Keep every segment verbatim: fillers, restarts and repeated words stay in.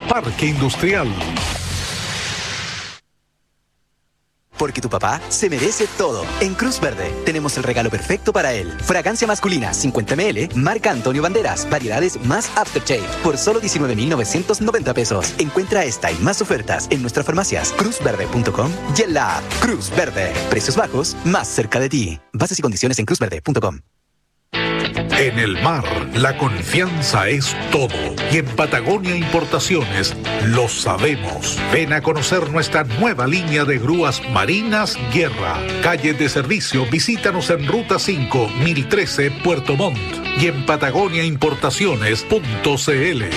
Parque Industrial. Porque tu papá se merece todo. En Cruz Verde tenemos el regalo perfecto para él. Fragancia masculina cincuenta mililitros, marca Antonio Banderas, variedades más Aftershave, por solo diecinueve mil novecientos noventa pesos. Encuentra esta y más ofertas en nuestras farmacias cruz verde punto com y en la app Cruz Verde. Precios bajos, más cerca de ti. Bases y condiciones en cruz verde punto com. En el mar, la confianza es todo. Y en Patagonia Importaciones lo sabemos. Ven a conocer nuestra nueva línea de grúas Marinas Guerra. Calle de servicio, visítanos en Ruta cinco, mil trece, Puerto Montt. Y en patagonia importaciones punto c l.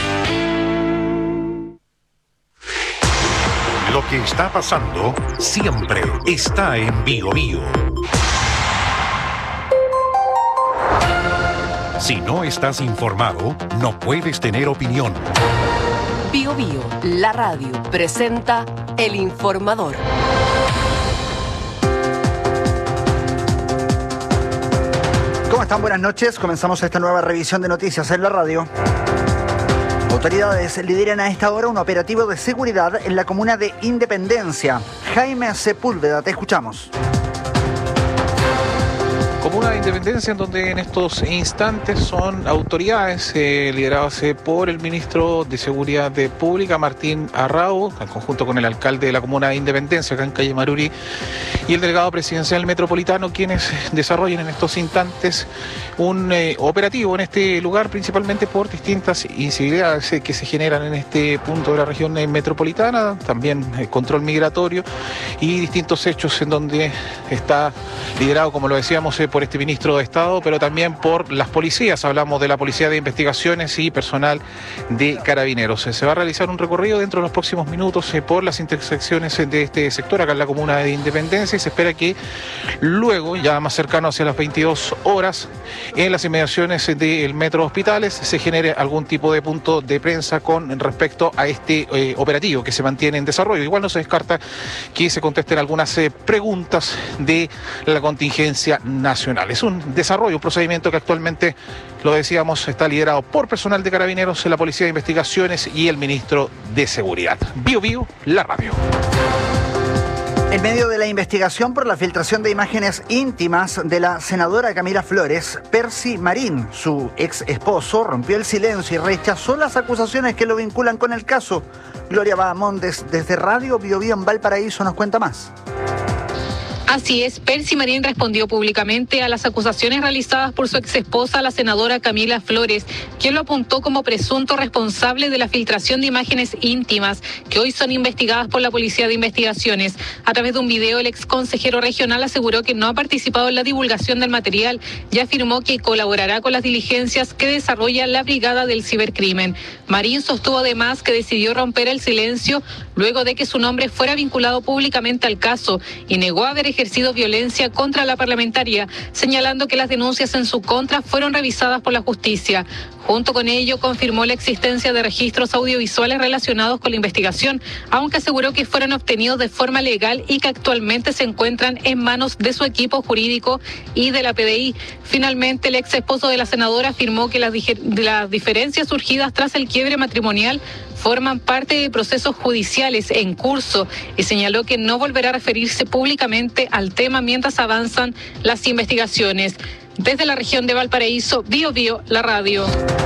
Lo que está pasando siempre está en Bio Bio. Si no estás informado, no puedes tener opinión. Bio Bio, la radio, presenta El Informador. ¿Cómo están? Buenas noches. Comenzamos esta nueva revisión de noticias en la radio. Autoridades lideran a esta hora un operativo de seguridad en la comuna de Independencia. Jaime Sepúlveda, te escuchamos. Comuna de Independencia, en donde en estos instantes son autoridades eh, lideradas eh, por el ministro de Seguridad Pública, Martín Arrau, en conjunto con el alcalde de la Comuna de Independencia, acá en calle Maruri, y el delegado presidencial metropolitano, quienes desarrollan en estos instantes un eh, operativo en este lugar, principalmente por distintas incivilidades eh, que se generan en este punto de la región eh, metropolitana, también eh, control migratorio y distintos hechos en donde está liderado, como lo decíamos, eh, por este ministro de Estado, pero también por las policías. Hablamos de la Policía de Investigaciones y personal de Carabineros. Se va a realizar un recorrido dentro de los próximos minutos eh, por las intersecciones de este sector, acá en la Comuna de Independencia, y se espera que luego, ya más cercano hacia las veintidós horas, en las inmediaciones del Metro Hospitales, se genere algún tipo de punto de prensa con respecto a este eh, operativo que se mantiene en desarrollo. Igual no se descarta que se contesten algunas eh, preguntas de la contingencia nacional. Es un desarrollo, un procedimiento que actualmente, lo decíamos, está liderado por personal de Carabineros, la Policía de Investigaciones y el ministro de Seguridad. Bio Bio, la radio. En medio de la investigación por la filtración de imágenes íntimas de la senadora Camila Flores, Percy Marín, su ex esposo, rompió el silencio y rechazó las acusaciones que lo vinculan con el caso. Gloria Bahamondes, desde Radio Bio Bio en Valparaíso, nos cuenta más. Así es, Percy Marín respondió públicamente a las acusaciones realizadas por su exesposa, la senadora Camila Flores, quien lo apuntó como presunto responsable de la filtración de imágenes íntimas que hoy son investigadas por la Policía de Investigaciones. A través de un video, el ex consejero regional aseguró que no ha participado en la divulgación del material y afirmó que colaborará con las diligencias que desarrolla la Brigada del Cibercrimen. Marín sostuvo además que decidió romper el silencio luego de que su nombre fuera vinculado públicamente al caso y negó haber ejercido violencia contra la parlamentaria, señalando que las denuncias en su contra fueron revisadas por la justicia. Junto con ello, confirmó la existencia de registros audiovisuales relacionados con la investigación, aunque aseguró que fueron obtenidos de forma legal y que actualmente se encuentran en manos de su equipo jurídico y de la P D I. Finalmente, el ex esposo de la senadora afirmó que las, las diferencias surgidas tras el quiebre matrimonial forman parte de procesos judiciales en curso y señaló que no volverá a referirse públicamente al tema mientras avanzan las investigaciones. Desde la región de Valparaíso, Bio Bio, la radio.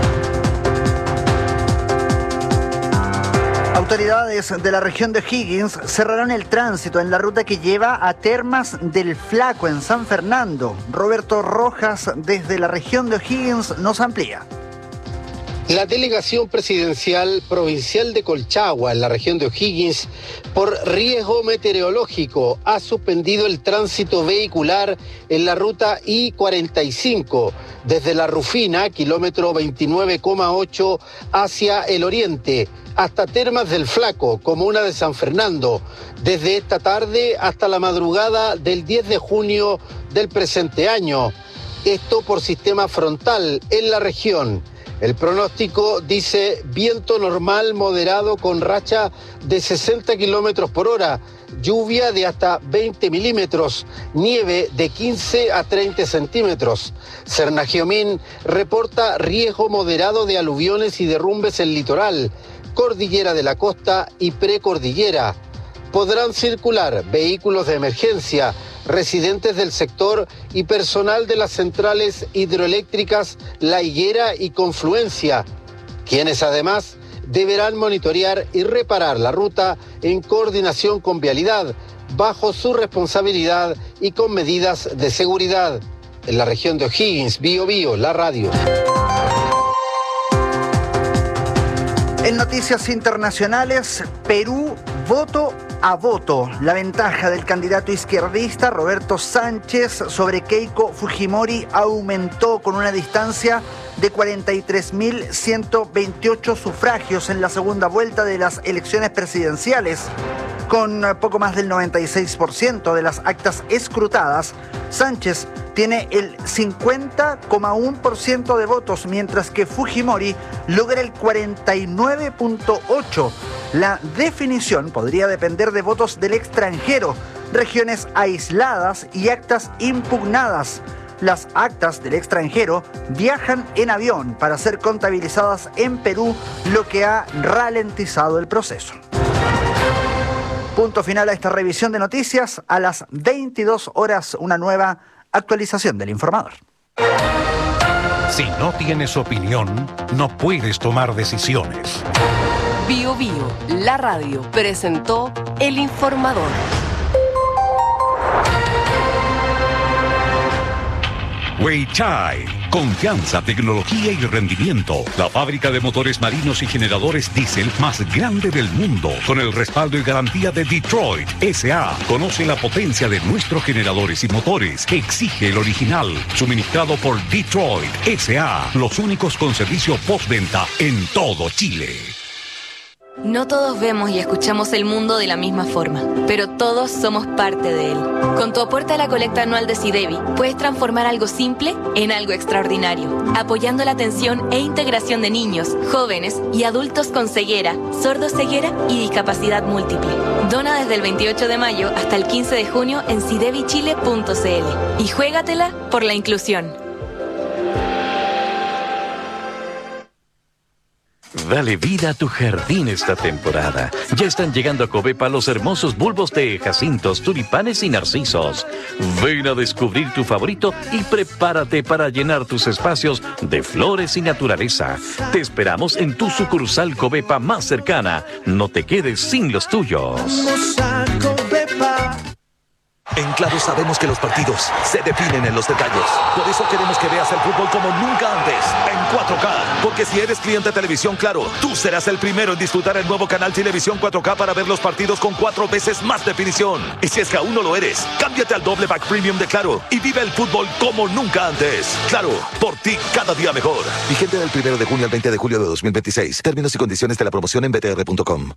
Autoridades de la región de O'Higgins cerrarán el tránsito en la ruta que lleva a Termas del Flaco en San Fernando. Roberto Rojas, desde la región de O'Higgins, nos amplía. La delegación presidencial provincial de Colchagua, en la región de O'Higgins, por riesgo meteorológico, ha suspendido el tránsito vehicular en la ruta I cuarenta y cinco, desde La Rufina, kilómetro veintinueve coma ocho, hacia el oriente, hasta Termas del Flaco, comuna de San Fernando, desde esta tarde hasta la madrugada del diez de junio del presente año. Esto por sistema frontal en la región. El pronóstico dice viento normal moderado con racha de sesenta kilómetros por hora, lluvia de hasta veinte milímetros, nieve de quince a treinta centímetros. Cernagiomín reporta riesgo moderado de aluviones y derrumbes en litoral. cordillera de la costa y precordillera. Podrán circular vehículos de emergencia, residentes del sector y personal de las centrales hidroeléctricas La Higuera y Confluencia, quienes además deberán monitorear y reparar la ruta en coordinación con Vialidad, bajo su responsabilidad y con medidas de seguridad. En la región de O'Higgins, Bío Bío, la radio. En noticias internacionales, Perú voto a voto. La ventaja del candidato izquierdista Roberto Sánchez sobre Keiko Fujimori aumentó con una distancia de cuarenta y tres mil ciento veintiocho sufragios en la segunda vuelta de las elecciones presidenciales. Con poco más del noventa y seis por ciento de las actas escrutadas, Sánchez tiene el cincuenta coma uno por ciento de votos, mientras que Fujimori logra el cuarenta y nueve coma ocho por ciento. La definición podría depender de votos del extranjero, regiones aisladas y actas impugnadas. Las actas del extranjero viajan en avión para ser contabilizadas en Perú, lo que ha ralentizado el proceso. Punto final a esta revisión de noticias. A las veintidós horas, una nueva actualización del Informador. Si no tienes opinión, no puedes tomar decisiones. Bío Bío, la radio, presentó El Informador. Weichai, confianza, tecnología y rendimiento. La fábrica de motores marinos y generadores diésel más grande del mundo, con el respaldo y garantía de Detroit S A Conoce la potencia de nuestros generadores y motores que exige el original, suministrado por Detroit S A los únicos con servicio postventa en todo Chile. No todos vemos y escuchamos el mundo de la misma forma, pero todos somos parte de él. Con tu aporte a la colecta anual de SIDEBI, puedes transformar algo simple en algo extraordinario, apoyando la atención e integración de niños, jóvenes y adultos con ceguera, sordoceguera y discapacidad múltiple. Dona desde el veintiocho de mayo hasta el quince de junio en sidebi chile punto c l y juégatela por la inclusión. Dale vida a tu jardín esta temporada. Ya están llegando a Covepa los hermosos bulbos de jacintos, tulipanes y narcisos. Ven a descubrir tu favorito y prepárate para llenar tus espacios de flores y naturaleza. Te esperamos en tu sucursal Covepa más cercana. No te quedes sin los tuyos. Vamos a Covepa. En Claro sabemos que los partidos se definen en los detalles. Por eso queremos que veas el fútbol como nunca antes, en cuatro K. Porque si eres cliente de Televisión Claro, tú serás el primero en disfrutar el nuevo canal Televisión cuatro K para ver los partidos con cuatro veces más definición. Y si es que aún no lo eres, cámbiate al doble pack premium de Claro y vive el fútbol como nunca antes. Claro, por ti cada día mejor. Vigente del primero de junio al veinte de julio de dos mil veintiséis. Términos y condiciones de la promoción en b t r punto com.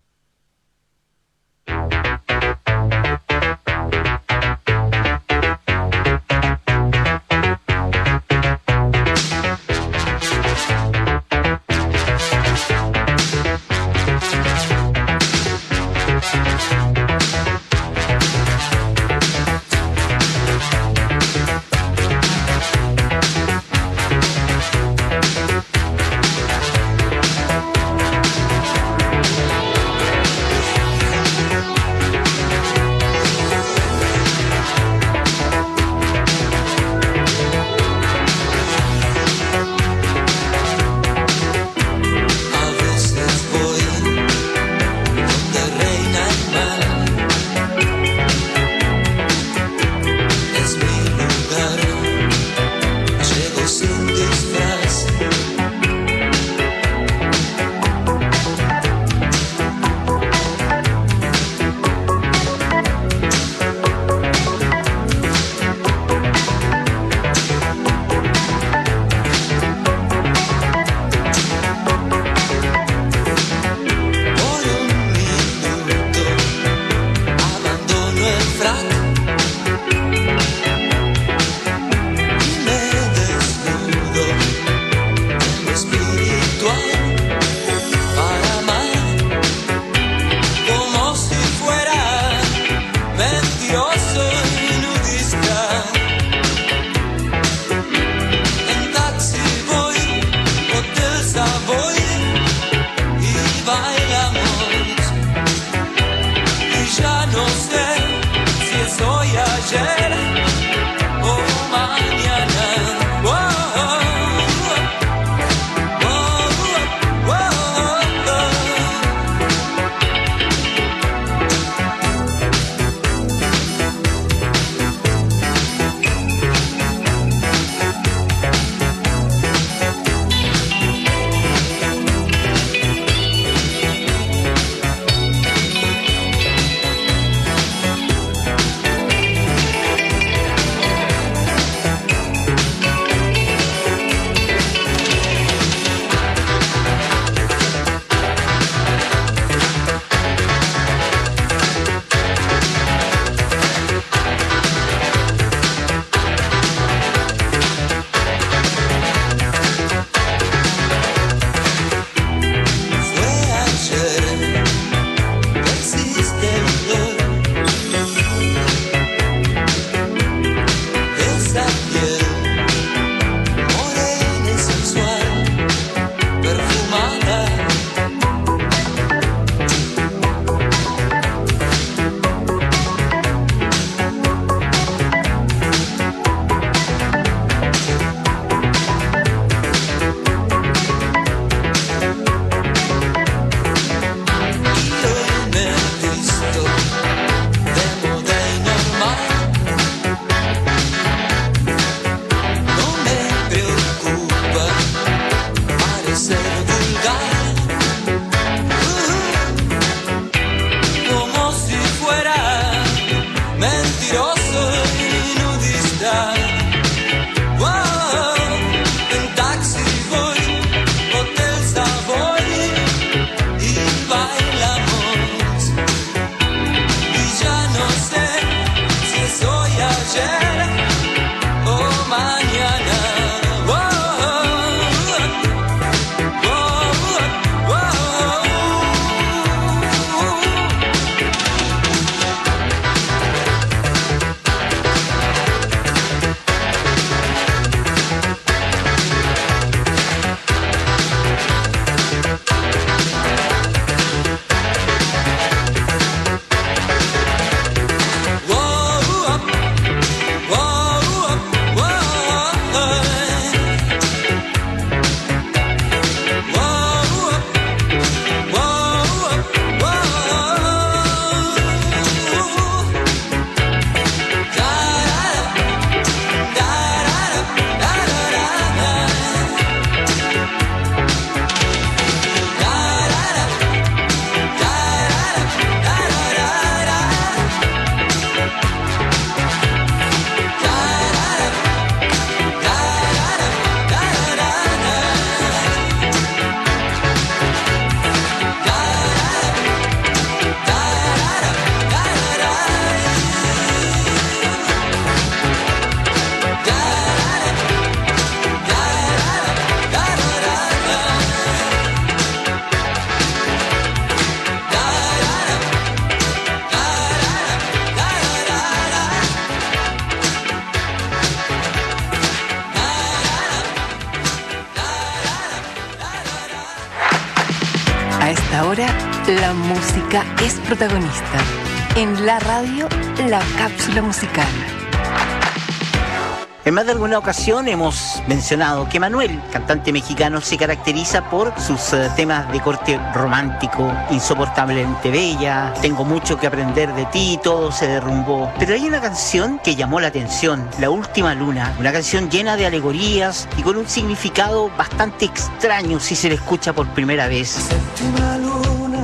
ahora la música es protagonista. En la radio, la cápsula musical. En más de alguna ocasión hemos mencionado que Manuel, cantante mexicano, se caracteriza por sus uh, temas de corte romántico, Insoportablemente Bella, Tengo mucho que aprender de ti, Todo se derrumbó. Pero hay una canción que llamó la atención, La última luna, una canción llena de alegorías y con un significado bastante extraño si se la escucha por primera vez. Séptima luna,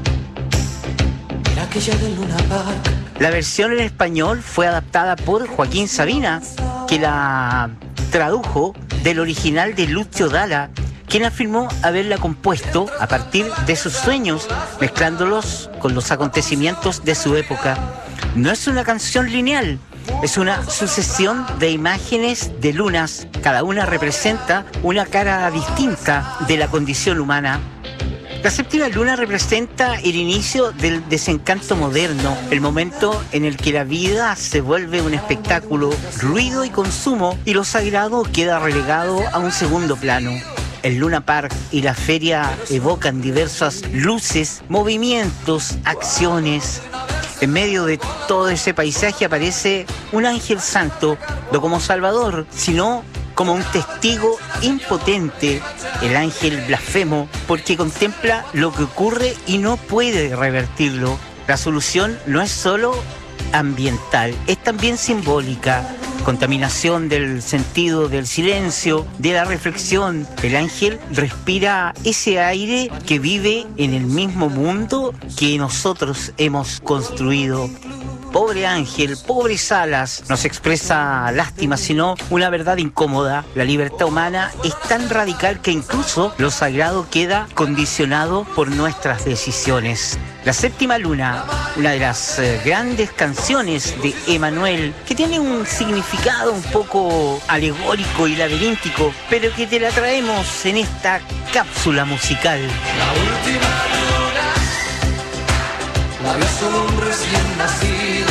era aquella de Luna Park. La versión en español fue adaptada por Joaquín Sabina, que la tradujo del original de Lucio Dalla, quien afirmó haberla compuesto a partir de sus sueños, mezclándolos con los acontecimientos de su época. No es una canción lineal, es una sucesión de imágenes de lunas. Cada una representa una cara distinta de la condición humana. La séptima luna representa el inicio del desencanto moderno, el momento en el que la vida se vuelve un espectáculo, ruido y consumo, y lo sagrado queda relegado a un segundo plano. El Luna Park y la feria evocan diversas luces, movimientos, acciones. En medio de todo ese paisaje aparece un ángel santo, no como Salvador, sino como un testigo impotente, el ángel blasfemo, porque contempla lo que ocurre y no puede revertirlo. La solución no es solo ambiental, es también simbólica. Contaminación del sentido del silencio, de la reflexión. El ángel respira ese aire que vive en el mismo mundo que nosotros hemos construido. Pobre ángel, pobres alas, no se expresa lástima, sino una verdad incómoda. La libertad humana es tan radical que incluso lo sagrado queda condicionado por nuestras decisiones. La séptima luna, una de las eh, grandes canciones de Emanuel, que tiene un significado un poco alegórico y laberíntico, pero que te la traemos en esta cápsula musical. La última luna, la vio solo un recién nacido,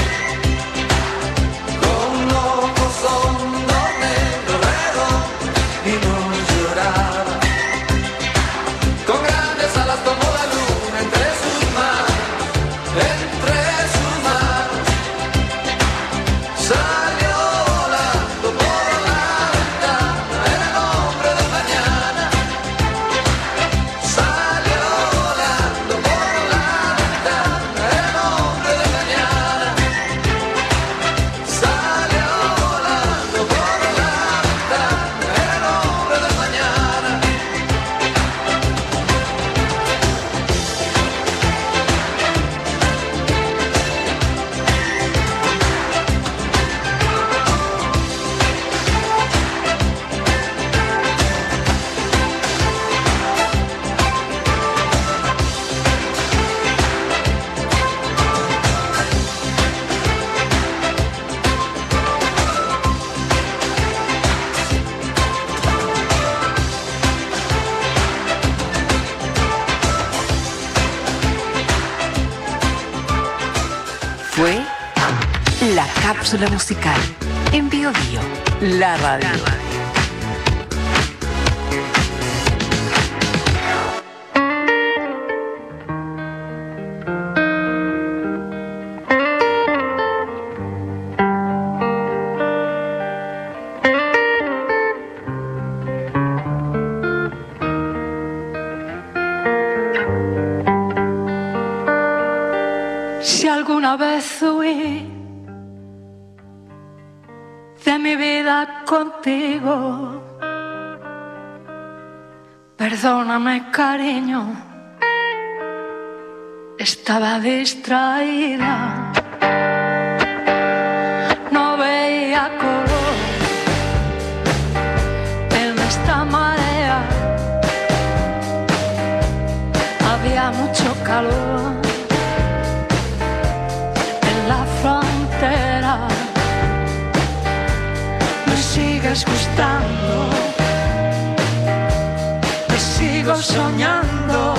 con ojos hondos negro redón y no lloraba, con grandes alas tomó la luna entre sus manos, entre sus manos, salió volando por la ventana en el hombre de mañana, salió volando por la ventana en el hombre de mañana, salió volando por la ventana en el hombre de mañana. Fue la cápsula musical en Bio Bio, la radio. Si alguna vez huí de mi vida contigo, perdóname, cariño, estaba distraída, no veía color en esta marea, había mucho calor en la frontera. Me sigues gustando, me sigo soñando.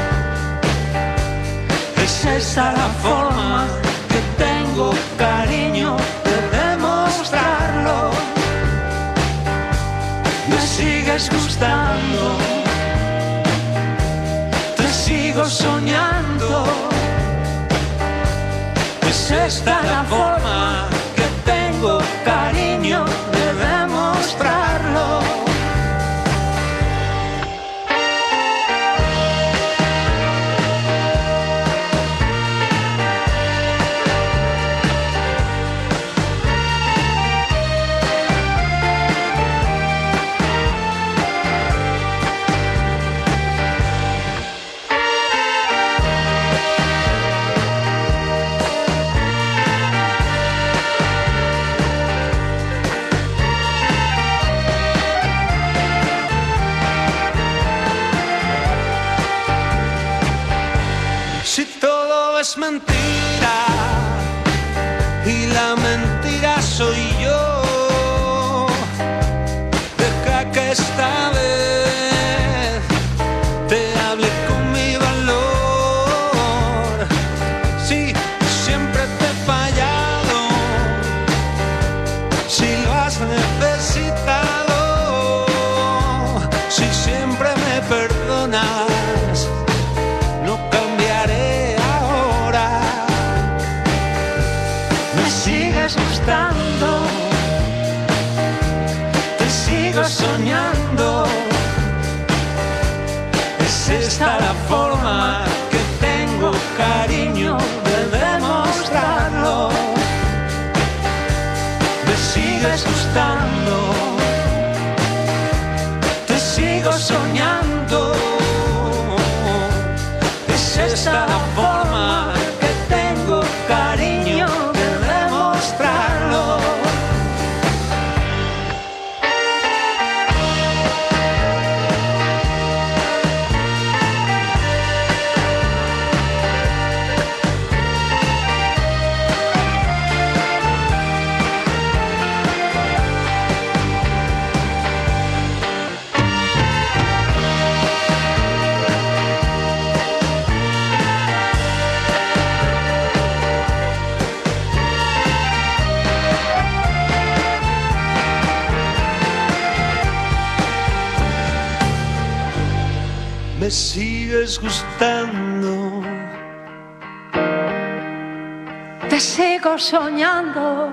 Es esa la forma que tengo, cariño, de demostrarlo. Me sigues gustando, te sigo sigo soñando. Es esta la forma que tengo, cariño, de demostrarlo. Es mentira y la mentira soy yo. Deja que esta vez te hable con mi valor. Sí, siempre te he fallado, si lo has necesitado, si siempre me perdonas, no cambiaré. Gustando, te sigo soñando. Es esta la forma que tengo, cariño, de demostrarlo. Me sigues gustando, te sigo soñando. Es esta la forma que tengo, cariño, me sigues gustando, te sigo soñando.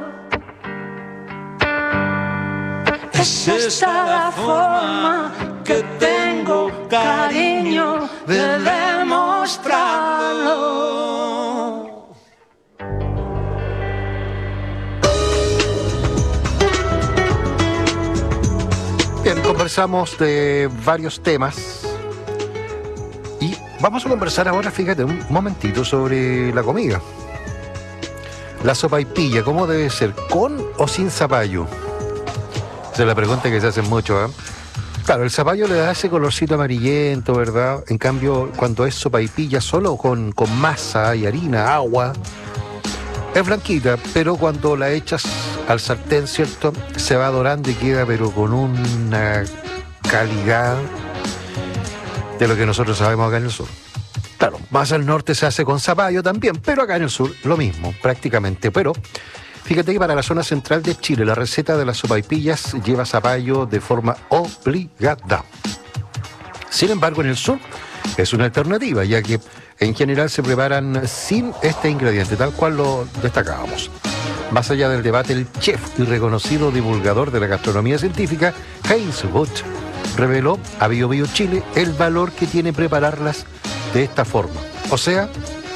Es esta la forma que tengo, cariño, de demostrarlo. Bien, conversamos de varios temas. Vamos a conversar ahora, fíjate, un momentito sobre la comida. La sopaipilla, ¿cómo debe ser? ¿Con o sin zapallo? Esa es la pregunta que se hacen mucho, ¿eh? Claro, el zapallo le da ese colorcito amarillento, ¿verdad? En cambio, cuando es sopaipilla solo con, con masa y harina, agua, es blanquita, pero cuando la echas al sartén, ¿cierto? Se va dorando y queda, pero con una calidad de lo que nosotros sabemos acá en el sur. Claro, más al norte se hace con zapallo también, pero acá en el sur lo mismo, prácticamente. Pero fíjate que para la zona central de Chile la receta de las sopaipillas lleva zapallo de forma obligada. Sin embargo, en el sur es una alternativa, ya que en general se preparan sin este ingrediente, tal cual lo destacábamos. Más allá del debate, el chef y reconocido divulgador de la gastronomía científica, Heinz Butt, reveló a Bio Bio Chile el valor que tiene prepararlas de esta forma. O sea,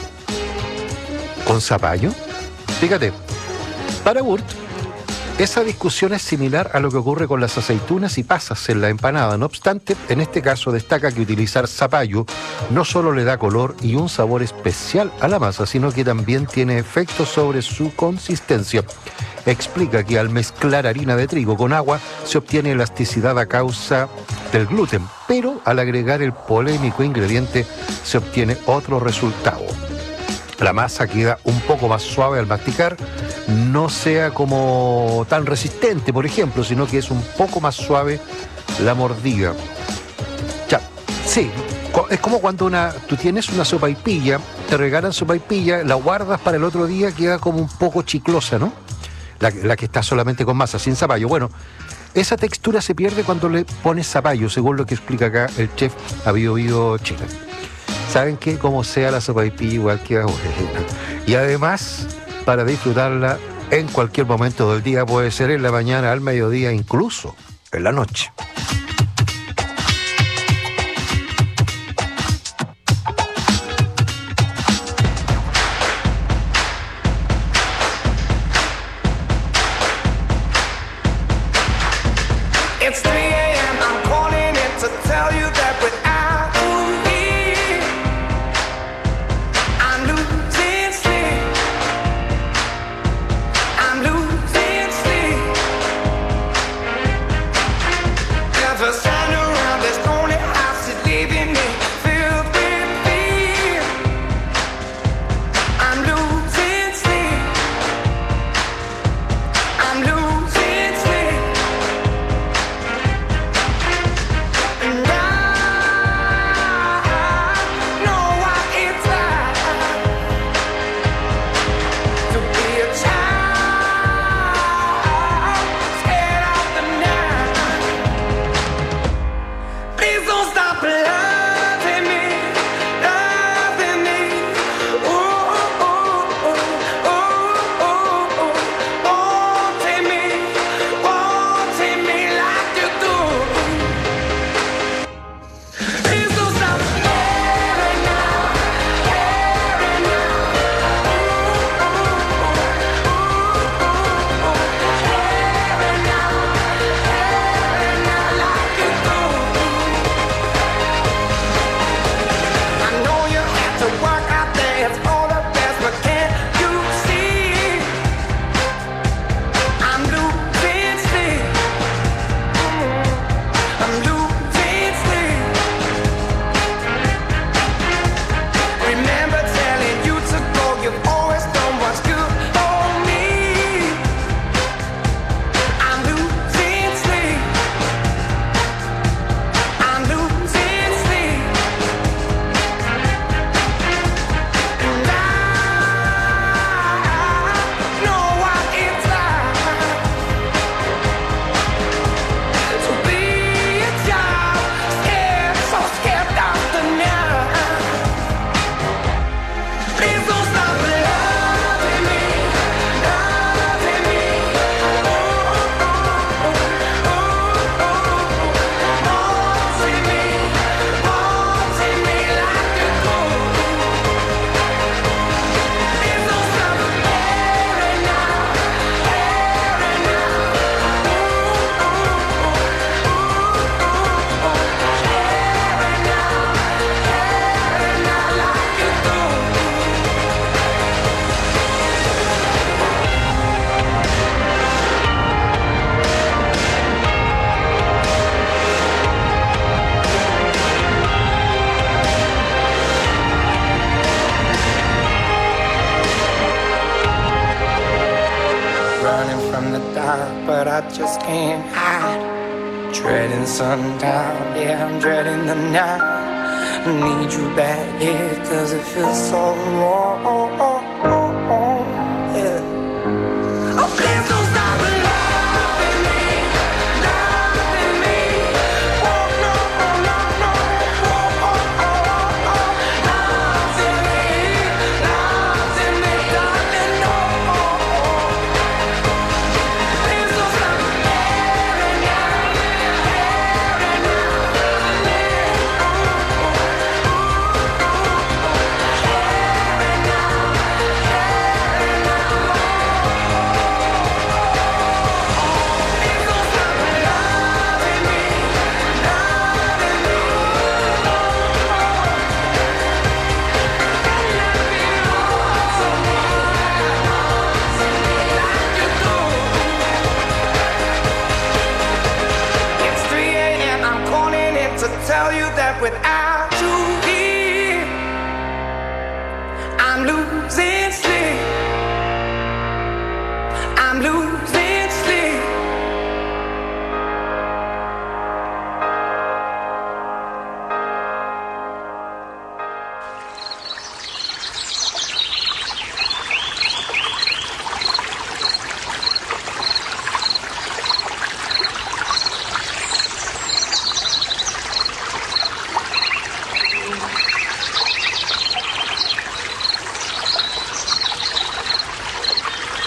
con zapallo. Fíjate, para Burt, esa discusión es similar a lo que ocurre con las aceitunas y pasas en la empanada. No obstante, en este caso destaca que utilizar zapallo no solo le da color y un sabor especial a la masa, sino que también tiene efectos sobre su consistencia. Explica que al mezclar harina de trigo con agua se obtiene elasticidad a causa del gluten, pero al agregar el polémico ingrediente se obtiene otro resultado. La masa queda un poco más suave al masticar, no sea como tan resistente, por ejemplo, sino que es un poco más suave la mordida. Ya, sí, es como cuando una, tú tienes una sopaipilla, te regalan sopaipilla, la guardas para el otro día, queda como un poco chiclosa, ¿no? La, la que está solamente con masa, sin zapallo. Bueno, esa textura se pierde cuando le pones zapallo, según lo que explica acá el chef a Bio Bio Chile. ¿saben qué? Como sea la sopaipilla igual queda buena. Y además, para disfrutarla en cualquier momento del día, puede ser en la mañana, al mediodía, incluso en la noche. It's three a.m. I'm calling in to tell you that without you here, I'm losing sleep. I'm losing sleep. There's a sign around this lonely house is leaving me filled with fear. I'm losing sleep. I'm losing sleep. And I know what it's like to be a child scared of the night. Please don't stop loving me, loving me. Ooh, ooh, ooh, ooh, ooh, ooh. Wanting me, wanting me like you do. Please don't stop caring now, caring now. Ooh, ooh, ooh, ooh, ooh, caring now, caring now like you do. I know you have to work out there, it's all the best, but can't you see? I'm losing sleep. Mm, I'm losing sleep. Remember telling you to go, you've always done what's good for me. I'm losing sleep. I'm losing sleep. And I know what it's like to be a child, scared, so scared of the night. Please don't stop loving me, loving me. Ooh, ooh, ooh, ooh, wanting me, wanting me like you do. Please don't stop caring now, caring now. Ooh, ooh, ooh, ooh, ooh, caring now, caring now like you do. Running from the dark, but I just can't hide. Dreading sundown, yeah, I'm dreading the night. I need you back here, cause it feels so wrong. Yeah. Oh, please don't stop loving me, loving me. Oh, no, oh, no, no. Oh, oh, oh, oh, oh. Loving me, loving me, darling, no. Please don't stop caring now, caring now. Caring now, caring now. Please don't stop loving me, loving me. It's three a.m. I'm calling in to tell you that without you here, I'm losing sleep. I'm losing sleep.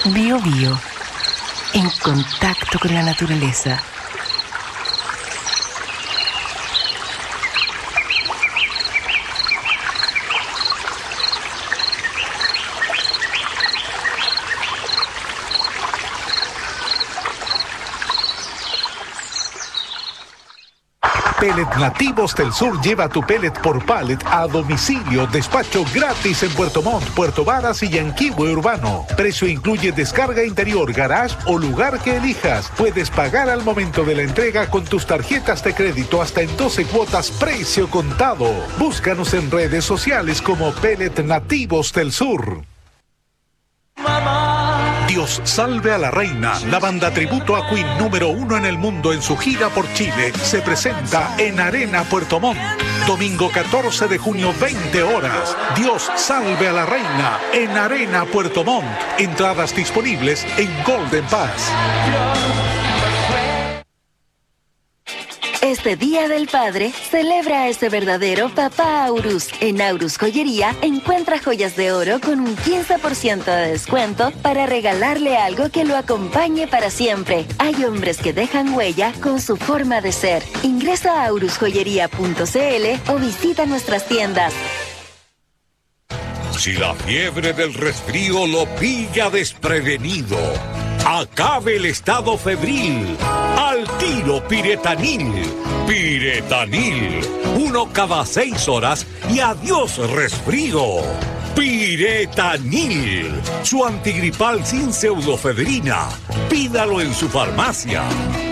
Bio Bio, en contacto con la naturaleza. Pellet Nativos del Sur lleva tu pellet por pallet a domicilio. Despacho gratis en Puerto Montt, Puerto Varas y Yanquihue Urbano. Precio incluye descarga interior, garage o lugar que elijas. Puedes pagar al momento de la entrega con tus tarjetas de crédito hasta en doce cuotas, precio contado. Búscanos en redes sociales como Pellet Nativos del Sur. Dios salve a la reina, la banda tributo a Queen número uno en el mundo en su gira por Chile, se presenta en Arena Puerto Montt. Domingo catorce de junio, veinte horas. Dios salve a la reina en Arena Puerto Montt. Entradas disponibles en Golden Pass. Este Día del Padre, celebra a ese verdadero papá Aurus. En Aurus Joyería, encuentra joyas de oro con un quince por ciento de descuento para regalarle algo que lo acompañe para siempre. Hay hombres que dejan huella con su forma de ser. Ingresa a aurus joyería punto c l o visita nuestras tiendas. Si la fiebre del resfrío lo pilla desprevenido, acabe el estado febril. Al tiro Piretanil. Piretanil. Uno cada seis horas y adiós resfrío. Piretanil. Su antigripal sin pseudofedrina. Pídalo en su farmacia.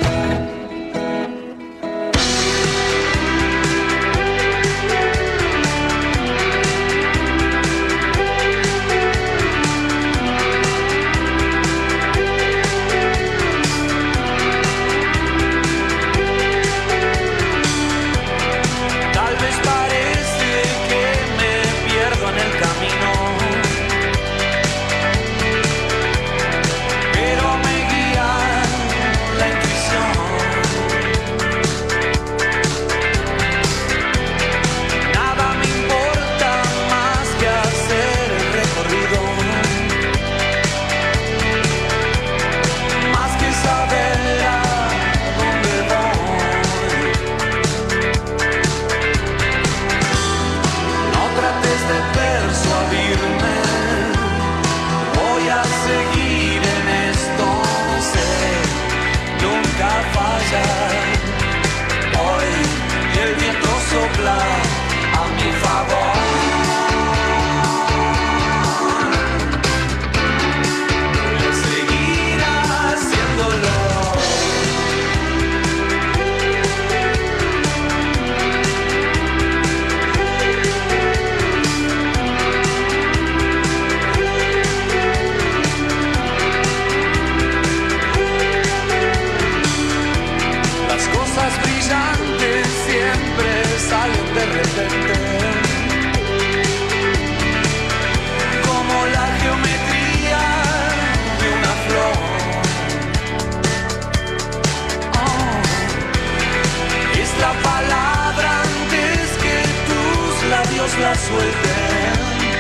La suelten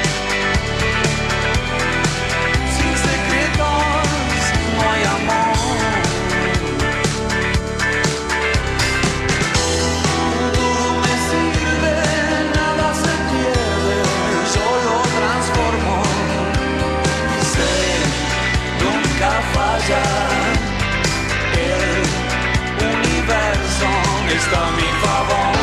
sin secretos, no hay amor. Todo me sirve, nada se pierde, yo lo transformo. Sé, nunca falla, el universo está a mi favor.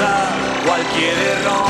pasar cualquier error.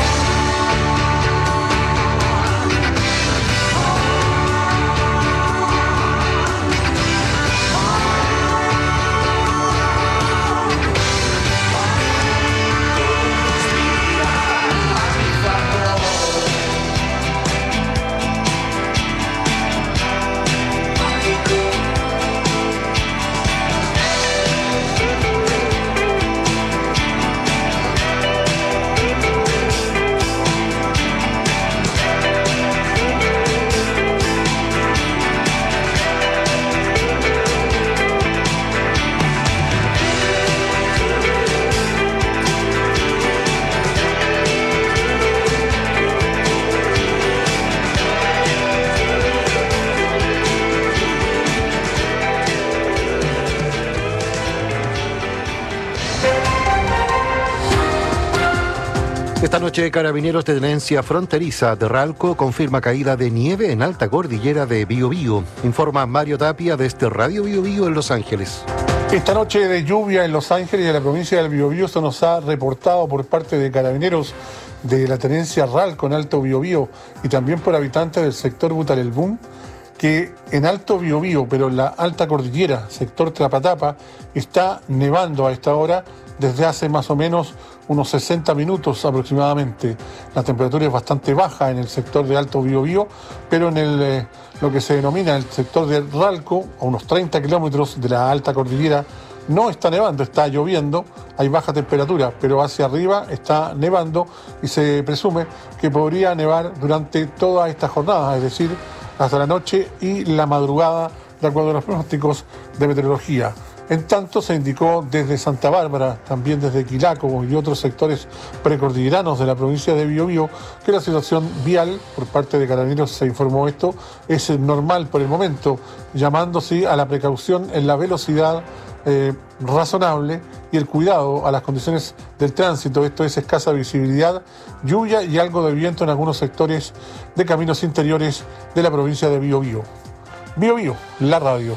Esta noche, Carabineros de Tenencia Fronteriza de Ralco confirma caída de nieve en alta cordillera de Biobío. Informa Mario Tapia desde Radio Biobío en Los Ángeles. Esta noche de lluvia en Los Ángeles y en la provincia del Biobío se nos ha reportado por parte de Carabineros de la Tenencia Ralco en Alto Biobío y también por habitantes del sector Butarelbún, que en Alto Biobío, pero en la alta cordillera, sector Tlapatapa, está nevando a esta hora desde hace más o menos unos sesenta minutos aproximadamente. La temperatura es bastante baja en el sector de Alto Biobío, pero en el, eh, lo que se denomina el sector de Ralco, a unos treinta kilómetros de la alta cordillera, no está nevando, está lloviendo, hay baja temperatura, pero hacia arriba está nevando y se presume que podría nevar durante toda esta jornada, es decir, hasta la noche y la madrugada, de acuerdo a los pronósticos de meteorología. En tanto, se indicó desde Santa Bárbara, también desde Quilaco y otros sectores precordilleranos de la provincia de Biobío, que la situación vial, por parte de Carabineros se informó esto, es normal por el momento, llamando sí a la precaución en la velocidad eh, razonable y el cuidado a las condiciones del tránsito. Esto es escasa visibilidad, lluvia y algo de viento en algunos sectores de caminos interiores de la provincia de Biobío. Biobío, la radio.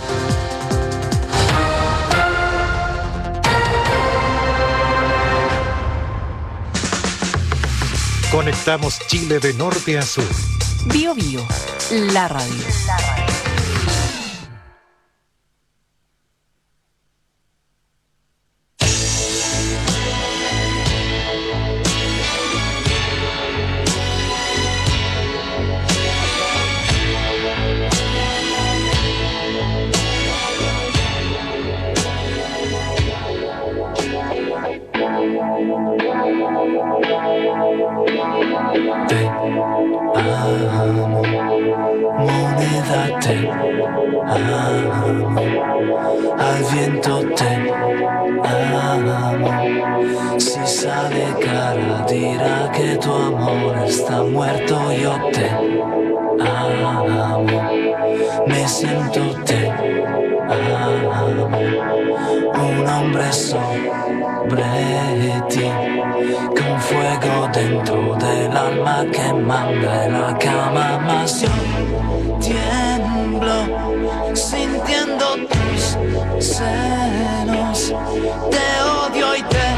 Conectamos Chile de norte a sur. Bio Bio, la radio. La radio. Moneda te amo, al viento te amo. Si sale cara dirá que tu amor está muerto. Yo te amo, me siento te amo, un hombre sobre ti, con fuego dentro del alma que manda en la cama. Más yo tiemblo sintiendo tus celos, te odio y te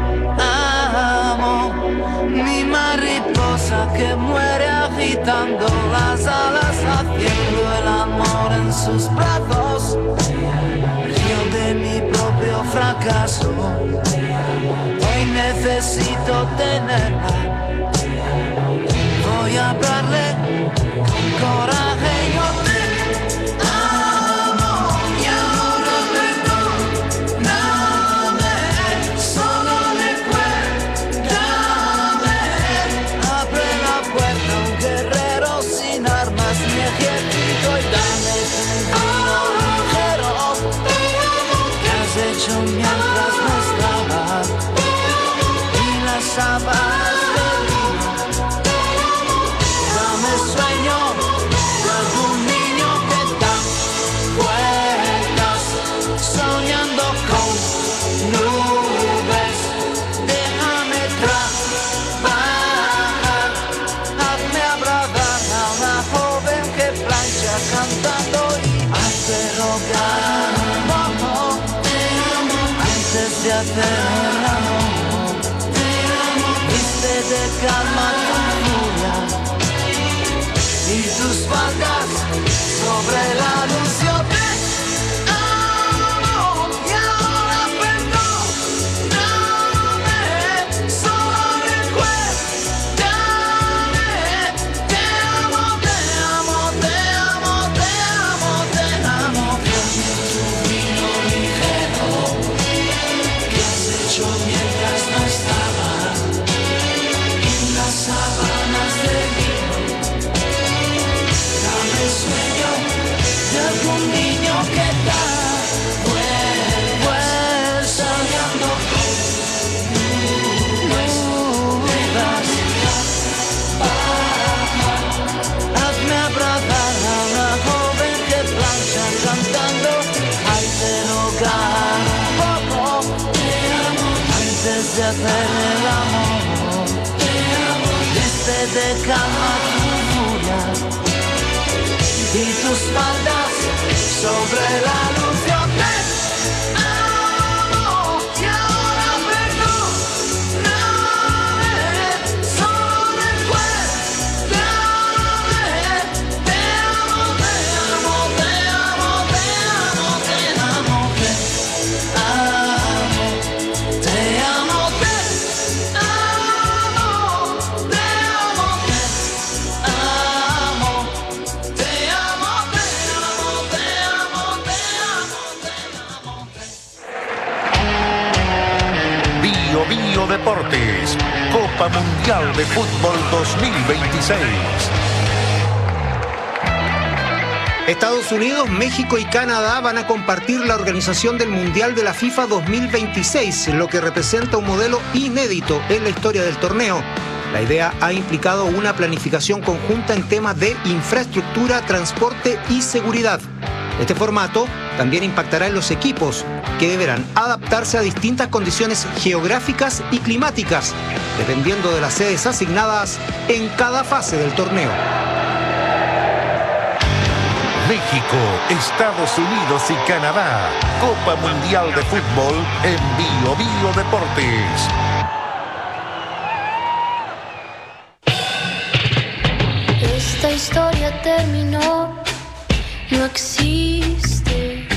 amo, mi mariposa que muere agitando las alas, haciendo el amor en sus brazos. Río de mi propio fracaso, hoy necesito tenerla. Voy a hablarle con coraje. Yo te amo y ahora perdóname, solo recuérdame. Abre la puerta a un guerrero sin armas ni ejército y dame tu vino ligero que has hecho mientras no estaba y las sábanas. Hacer el amor, te calma tu furia y tus faldas sobre la luz. Yo te amo y ahora perdóname, solo recuérdame. Te amo, te amo, te amo, te amo, te amo. Tu vino ligero que has hecho mientras no estaba en las sábanas de vino. Dame sueño de algún niño que está vuelve soñando con nubes. Hazme abrazar a una joven que plancha cantando. Ay, te rogar un poco, te amo, antes de hacer el amor. Te amo, desde de calma tu furia y tus faldas sobre la luz. Yo te amo y ahora perdóname, solo recuérdame. Te amo, te amo, te amo, te amo, te amo, te amo, te amo, te amo, te amo, te amo. Te amo, te amo, te amo, te amo, te amo. Bio Bio Deportes, Copa Mundial de Fútbol dos mil veintiséis. Estados Unidos, México y Canadá van a compartir la organización del Mundial de la FIFA dos mil veintiséis, lo que representa un modelo inédito en la historia del torneo. La idea ha implicado una planificación conjunta en temas de infraestructura, transporte y seguridad. Este formato también impactará en los equipos, que deberán adaptarse a distintas condiciones geográficas y climáticas, dependiendo de las sedes asignadas en cada fase del torneo. México, Estados Unidos y Canadá. Copa Mundial de Fútbol en Bio Bio Deportes. Esta historia terminó, no existe.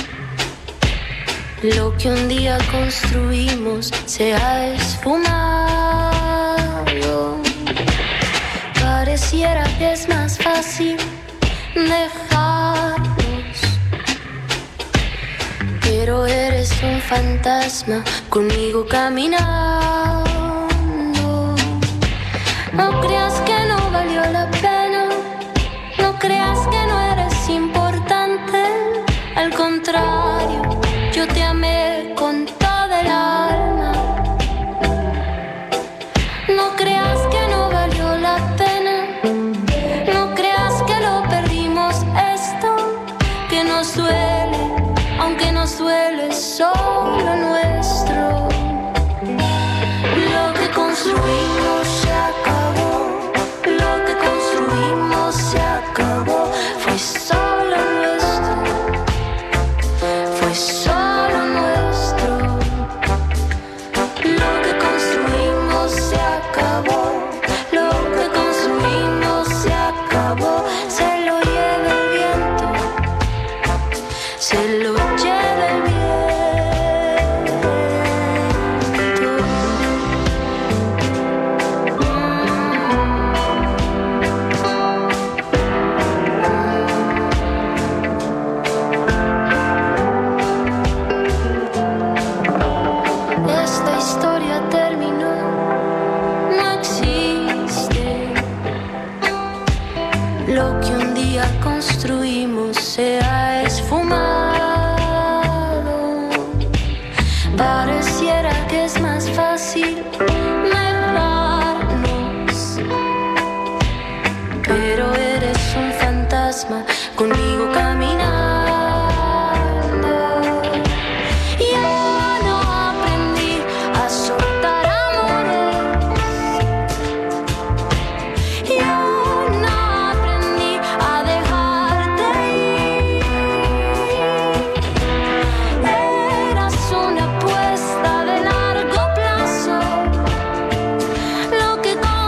Lo que un día construimos se ha esfumado. Pareciera que es más fácil dejarnos, pero eres un fantasma conmigo caminando. No creas que no valió la pena, no creas que no eres importante. Al contrario, yo te amé con toda el alma. No creas que no valió la pena, no creas que lo perdimos esto, que nos duele, aunque nos duele solo nuestro. Lo que construimos se acabó, lo que construimos se acabó. Fue solo nuestro, fue solo nuestro. Lo que construimos se acabó, lo que construimos se acabó. Se lo lleva el viento, se lo lleva el viento. Esta historia terminó, no existe. Lo que un día construimos se ha esfumado. Pareciera que es más fácil dejarnos, pero eres un fantasma conmigo caminando. Yo no aprendí a soltar amores, yo no aprendí a dejarte ir. Eras una apuesta de largo plazo, lo que con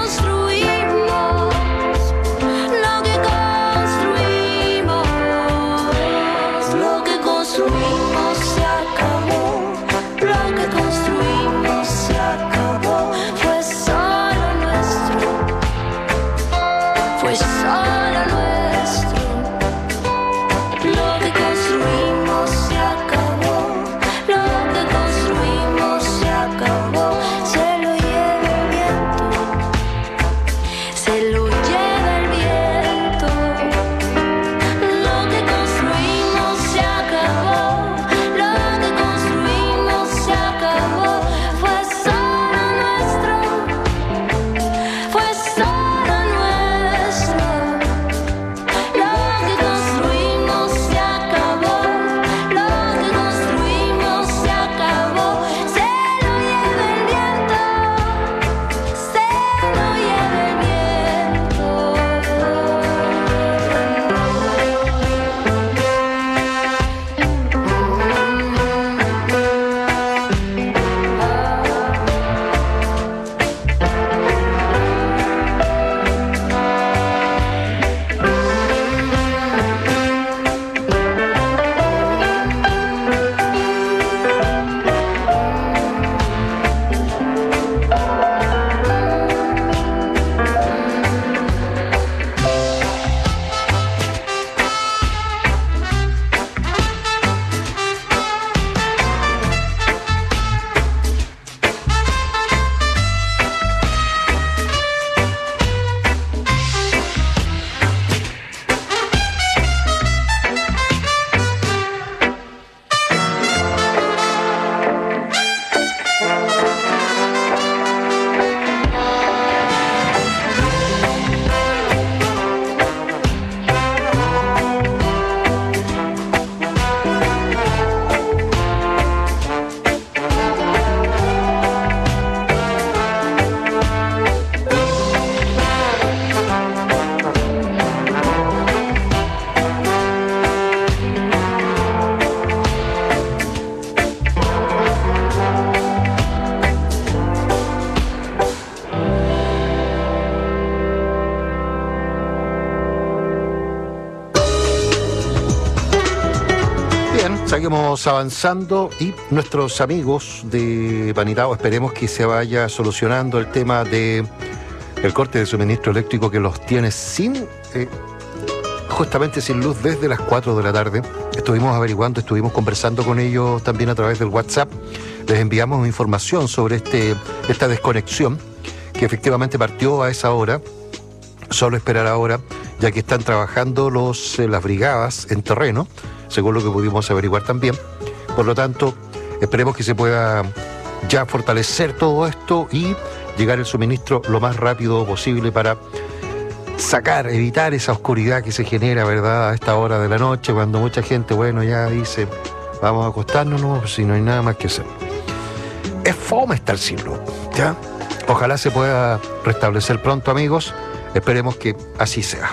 Seguimos avanzando y nuestros amigos de Vanidao esperemos que se vaya solucionando el tema de el corte de suministro eléctrico que los tiene sin eh, justamente sin luz desde las cuatro de la tarde. Estuvimos averiguando, estuvimos conversando con ellos también a través del WhatsApp. Les enviamos información sobre este, esta desconexión que efectivamente partió a esa hora. Solo esperar ahora, ya que están trabajando los, eh, las brigadas en terreno, según lo que pudimos averiguar también. Por lo tanto, esperemos que se pueda ya fortalecer todo esto y llegar el suministro lo más rápido posible para sacar, evitar esa oscuridad que se genera, ¿verdad?, a esta hora de la noche, cuando mucha gente, bueno, ya dice, vamos a acostarnos, no, si no hay nada más que hacer. Es fome estar sin luz, ¿ya? Ojalá se pueda restablecer pronto, amigos. Esperemos que así sea.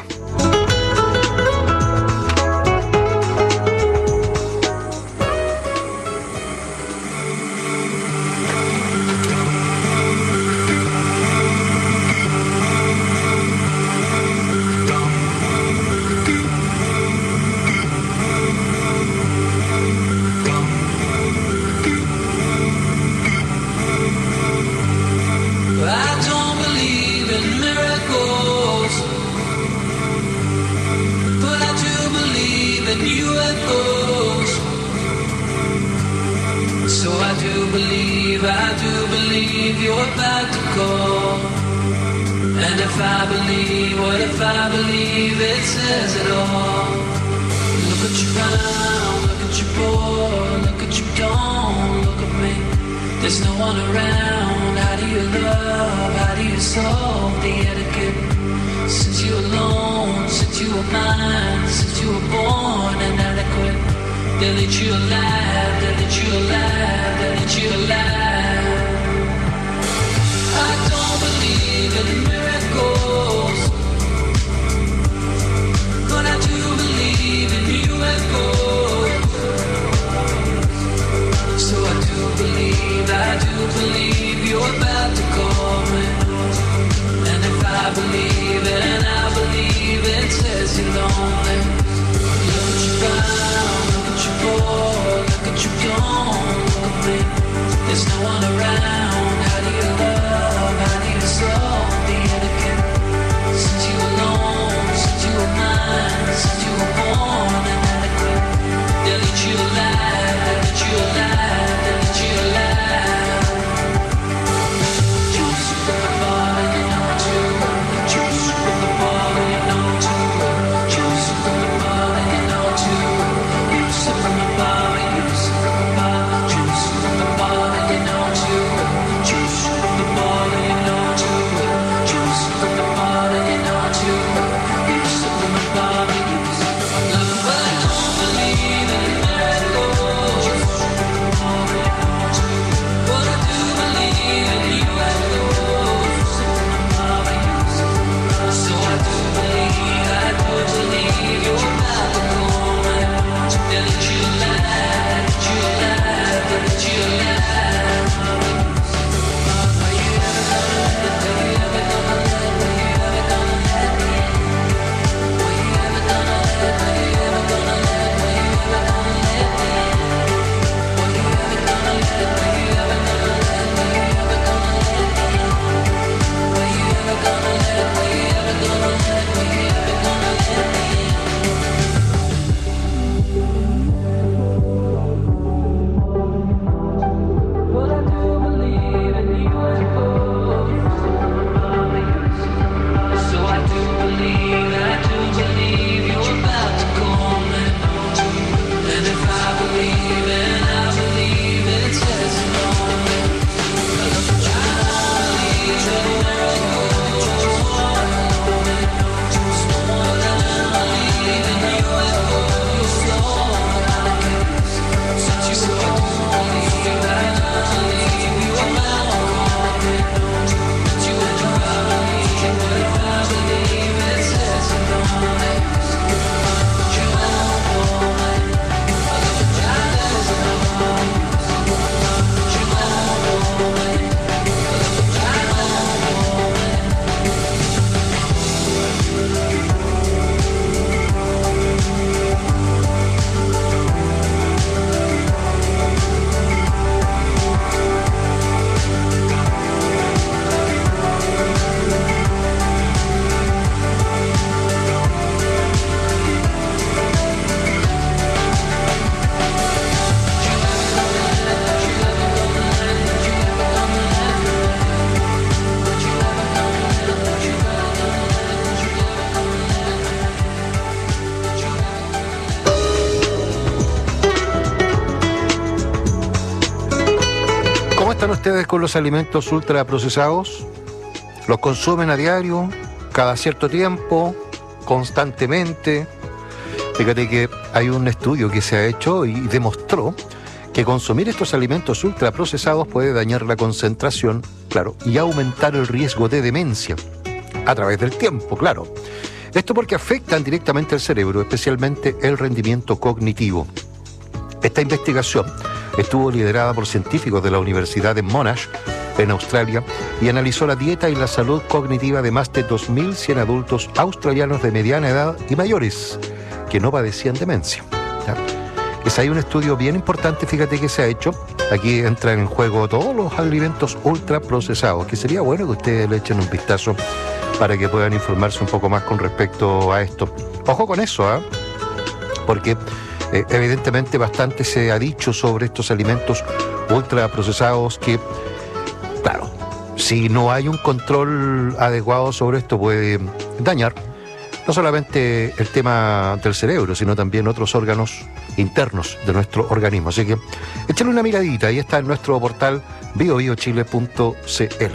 ustedes con los alimentos ultraprocesados? ¿Los consumen a diario, cada cierto tiempo, constantemente? Fíjate que hay un estudio que se ha hecho y demostró que consumir estos alimentos ultraprocesados puede dañar la concentración, claro, y aumentar el riesgo de demencia a través del tiempo, claro. Esto porque afectan directamente al cerebro, especialmente el rendimiento cognitivo. Esta investigación estuvo liderada por científicos de la Universidad de Monash, en Australia, y analizó la dieta y la salud cognitiva de más de dos mil cien adultos australianos de mediana edad y mayores que no padecían demencia. ¿Ya? Es ahí un estudio bien importante, fíjate, que se ha hecho. Aquí entran en juego todos los alimentos ultraprocesados, que sería bueno que ustedes le echen un vistazo para que puedan informarse un poco más con respecto a esto. Ojo con eso, ¿eh? Porque eh, evidentemente bastante se ha dicho sobre estos alimentos ultraprocesados que, claro, si no hay un control adecuado sobre esto puede dañar no solamente el tema del cerebro, sino también otros órganos internos de nuestro organismo. Así que échale una miradita, ahí está en nuestro portal bio bio chile punto c l.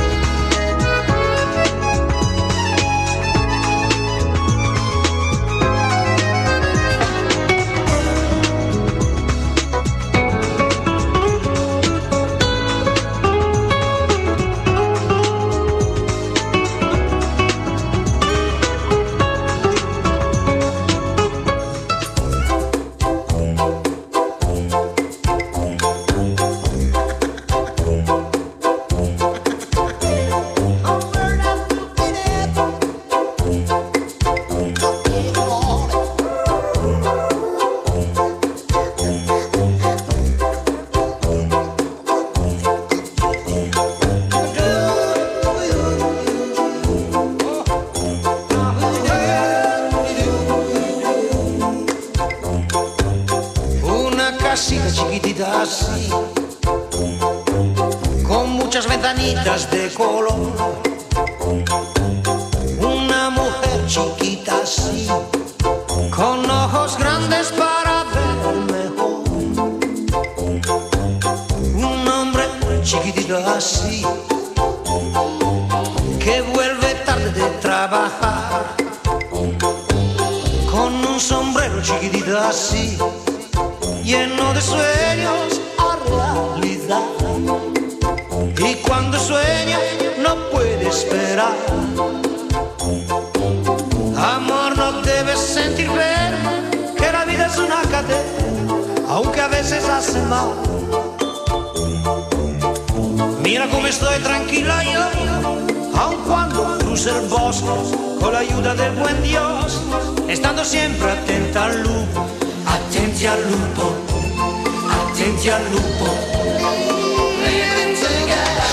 Mira come estoy tranquila yo, aun cuando cruce el bosque, con la ayuda del buen Dios, estando siempre atenta al lupo, attenti al lupo, attenti al lupo. Living together,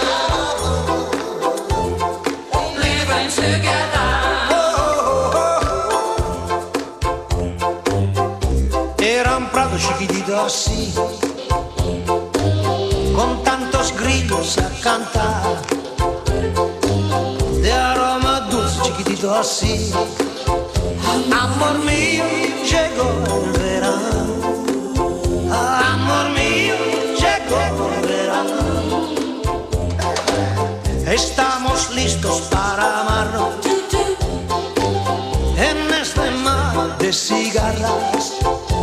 living together. Era un prado chiquitito así, con tantos grillos a cantar, de aroma dulce, chiquitito así. Amor mío, llegó el verano. Amor mío, llegó el verano. Estamos listos para amarnos en este mar de cigarras.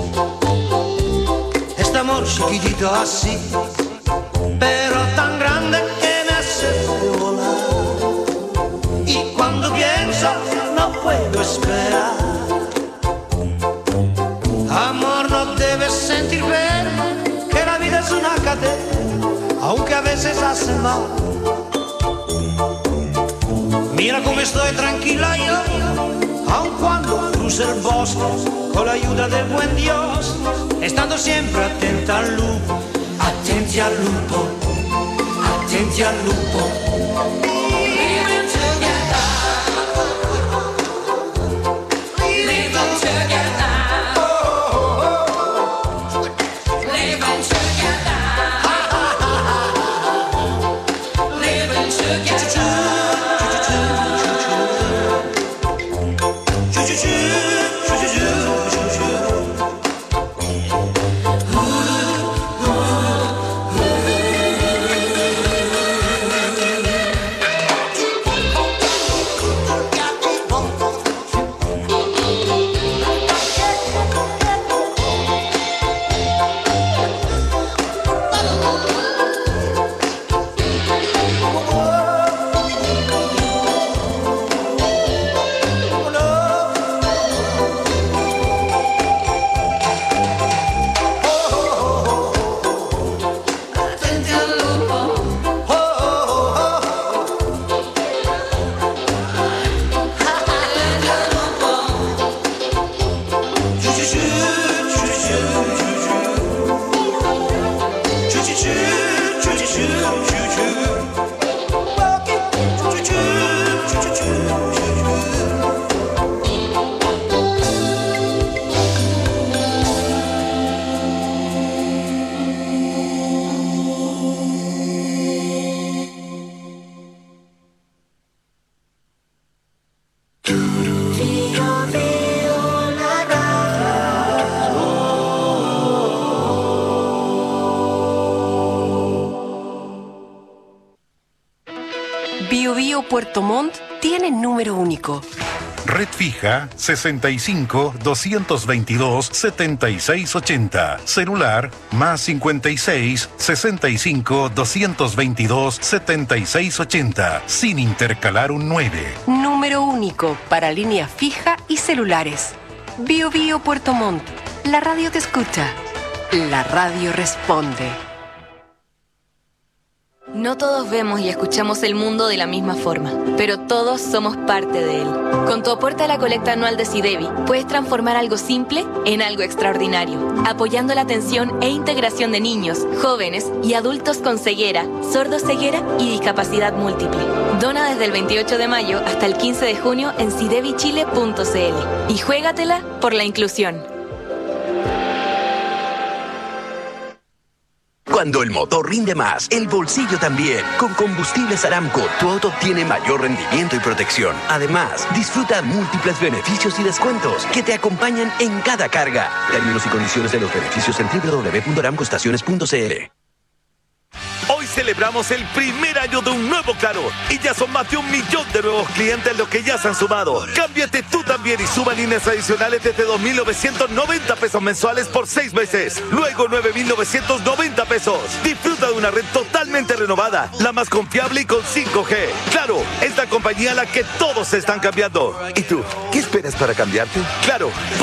Este amor chiquitito así, pero tan grande que me hace volar. Y cuando pienso no puedo esperar. Amor, no debes sentir pena, que la vida es una cadena, aunque a veces hace mal. Mira cómo estoy tranquila yo, aun cuando cruce el bosque, con la ayuda del buen Dios, estando siempre atenta al lupo. Attenti al lupo, attenti al lupo. Living together, living together, living together, living together. Bio Bio Puerto Montt tiene número único. Red fija sesenta y cinco, doscientos veintidós, setenta y seis ochenta. Celular más cincuenta y seis, sesenta y cinco, doscientos veintidós, setenta y seis ochenta. Sin intercalar un nueve. Número único para línea fija y celulares. Bio Bio Puerto Montt. La radio te escucha. La radio responde. No todos vemos y escuchamos el mundo de la misma forma, pero todos somos parte de él. Con tu aporte a la colecta anual de SIDEBI, puedes transformar algo simple en algo extraordinario, apoyando la atención e integración de niños, jóvenes y adultos con ceguera, sordoceguera y discapacidad múltiple. Dona desde el veintiocho de mayo hasta el quince de junio en sidebi chile punto c l y juégatela por la inclusión. Cuando el motor rinde más, el bolsillo también. Con Combustibles Aramco, tu auto obtiene mayor rendimiento y protección. Además, disfruta múltiples beneficios y descuentos que te acompañan en cada carga. Términos y condiciones de los beneficios en doble u doble u doble u punto aramco estaciones punto c l. Hoy celebramos el primer año de un nuevo Claro y ya son más de un millón de nuevos clientes los que ya se han sumado. Cámbiate tú también y suma líneas adicionales desde dos mil novecientos noventa pesos mensuales por seis meses. Luego nueve mil novecientos noventa pesos. Disfruta de una red totalmente renovada, la más confiable y con cinco G. Claro, es la compañía a la que todos se están cambiando. ¿Y tú? ¿Qué esperas para cambiarte? Claro.